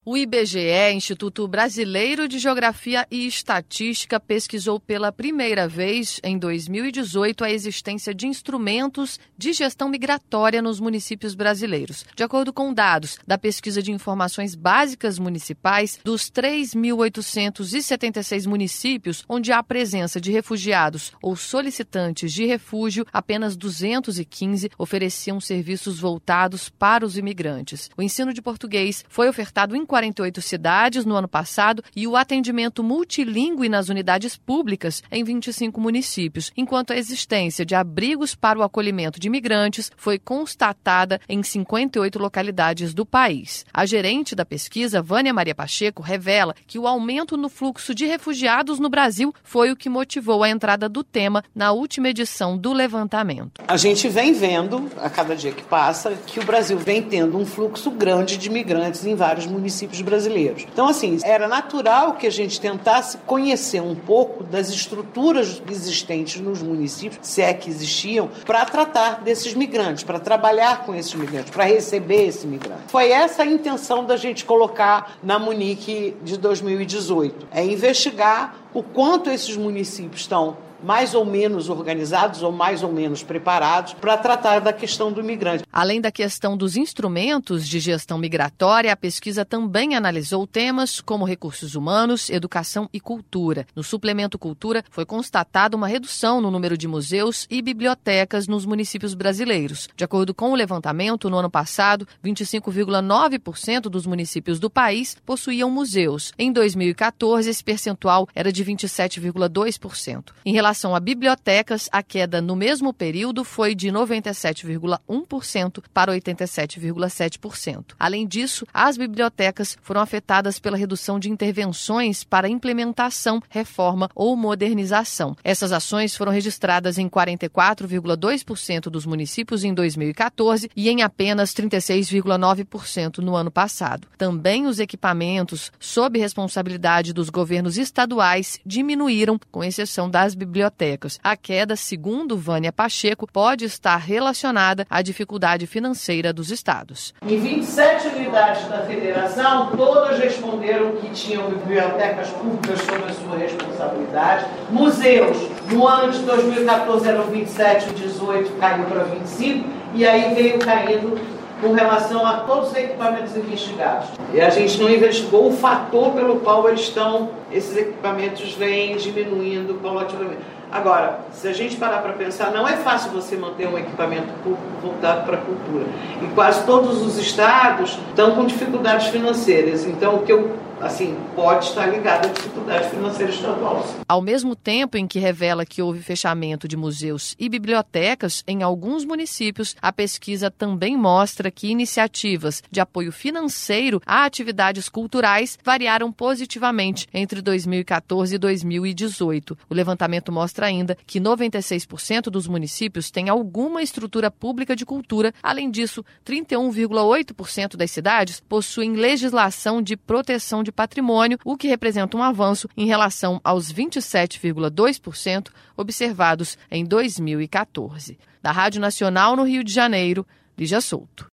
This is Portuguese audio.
O IBGE, Instituto Brasileiro de Geografia e Estatística, pesquisou pela primeira vez, em 2018, a existência de instrumentos de gestão migratória nos municípios brasileiros. De acordo com dados da Pesquisa de Informações Básicas Municipais, dos 3.876 municípios onde há presença de refugiados ou solicitantes de refúgio, apenas 215 ofereciam serviços voltados para os imigrantes. O ensino de português foi ofertado em 48 cidades no ano passado e o atendimento multilingüe nas unidades públicas em 25 municípios, enquanto a existência de abrigos para o acolhimento de imigrantes foi constatada em 58 localidades do país. A gerente da pesquisa, Vânia Maria Pacheco, revela que o aumento no fluxo de refugiados no Brasil foi o que motivou a entrada do tema na última edição do levantamento. A gente vem vendo, a cada dia que passa, que o Brasil vem tendo um fluxo grande de imigrantes em vários municípios brasileiros. Então, assim, era natural que a gente tentasse conhecer um pouco das estruturas existentes nos municípios, se é que existiam, para tratar desses migrantes, para trabalhar com esses migrantes, para receber esse migrante. Foi essa a intenção da gente colocar na Munic de 2018, é investigar o quanto esses municípios estão mais ou menos organizados ou mais ou menos preparados para tratar da questão do migrante. Além da questão dos instrumentos de gestão migratória, a pesquisa também analisou temas como recursos humanos, educação e cultura. No suplemento Cultura, foi constatada uma redução no número de museus e bibliotecas nos municípios brasileiros. De acordo com o levantamento, no ano passado, 25,9% dos municípios do país possuíam museus. Em 2014, esse percentual era de 27,2%. Em relação a bibliotecas, a queda no mesmo período foi de 97,1% para 87,7%. Além disso, as bibliotecas foram afetadas pela redução de intervenções para implementação, reforma ou modernização. Essas ações foram registradas em 44,2% dos municípios em 2014 e em apenas 36,9% no ano passado. Também os equipamentos sob responsabilidade dos governos estaduais diminuíram, com exceção das bibliotecas. A queda, segundo Vânia Pacheco, pode estar relacionada à dificuldade financeira dos estados. Em 27 unidades da federação, todas responderam que tinham bibliotecas públicas sob a sua responsabilidade. Museus, no ano de 2014 eram 27, 18 caiu para 25 e aí veio caindo com relação a todos os equipamentos investigados. E a gente não investigou o fator pelo qual esses equipamentos vêm diminuindo paulatinamente. Agora, se a gente parar para pensar, não é fácil você manter um equipamento público voltado para a cultura. E quase todos os estados estão com dificuldades financeiras. Então, o que pode estar ligado à dificuldade financeira estadual. Ao mesmo tempo em que revela que houve fechamento de museus e bibliotecas em alguns municípios, a pesquisa também mostra que iniciativas de apoio financeiro a atividades culturais variaram positivamente entre 2014 e 2018. O levantamento mostra ainda que 96% dos municípios têm alguma estrutura pública de cultura. Além disso, 31,8% das cidades possuem legislação de proteção de patrimônio, o que representa um avanço em relação aos 27,2% observados em 2014. Da Rádio Nacional no Rio de Janeiro, Lígia Souto.